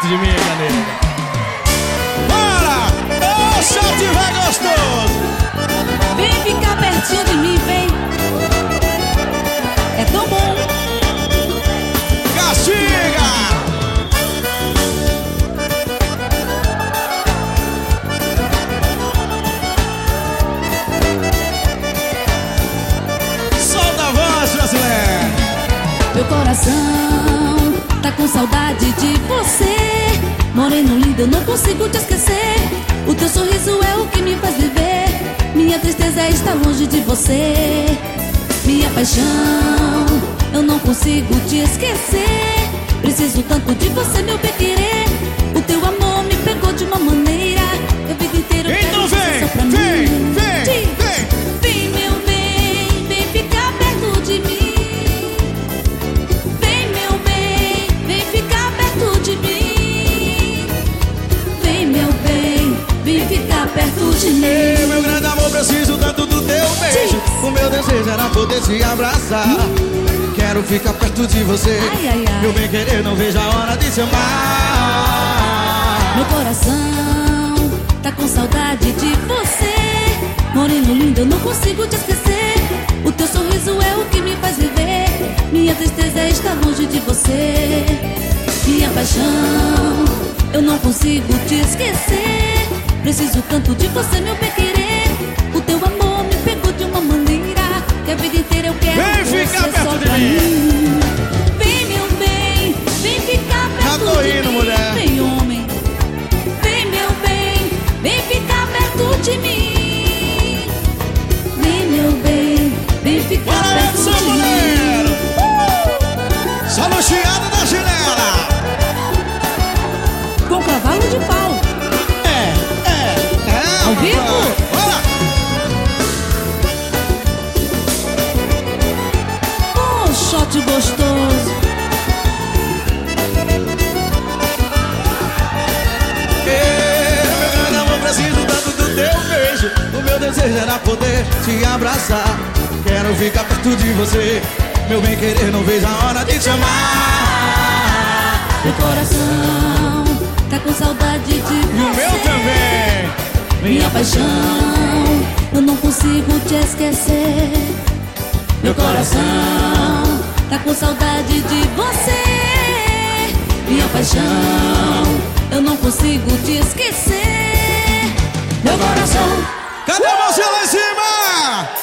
de mim, minha nega. Bora! Ô, se eu tiver gostoso! Vem ficar pertinho de mim, vem. É tão bom. Castiga! Solta a voz, brasileiro! Meu coração tá com saudade de você. Moreno lindo, eu não consigo te esquecer. O teu sorriso é o que me faz viver. Minha tristeza é estar longe de você. Minha paixão, eu não consigo te esquecer. Preciso tanto de você, meu bem querer. O teu amor me pegou de uma maneira que a vida inteira eu Então quero você só pra mim. Vem, meu bem, vem ficar perto de mim. Vem, meu bem, vem ficar perto de mim. Vem, meu bem, vem ficar perto de mim. Ei, meu grande amor, preciso tanto do teu beijo. O meu desejo era poder te abraçar. Quero ficar perto de você. Ai, ai, ai. Meu bem querer, não vejo a hora de te amar. Meu coração tá com saudade de você. Moreno lindo, eu não consigo te esquecer. O teu sorriso é o que me faz viver. Minha tristeza é estar longe de você. Minha paixão, eu não consigo te esquecer. Preciso tanto de você, meu bem querer. O teu amor me pegou de uma maneira que a vida inteira eu quero Vem você ficar só perto de pra mim. Vem, meu bem, vem ficar Já perto tô de indo, mim. mulher. Vem, homem. Vem, meu bem, vem ficar perto de mim. Vem, meu bem, vem ficar Bora, perto Edson de Moleiro. mim. Só no chiado da chinela. Com cavalo de pau. Ao vivo? Bora! Oh, shot gostoso. Ei, meu grande amor, preciso tanto do teu beijo. O meu desejo era poder te abraçar. Quero ficar perto de você. Meu bem querer, não vejo a hora de te amar. Meu coração tá com saudade de você. E o meu também. Minha paixão, eu não consigo te esquecer. Meu coração tá com saudade de você. Minha paixão, eu não consigo te esquecer. Meu coração. Cadê você lá em cima?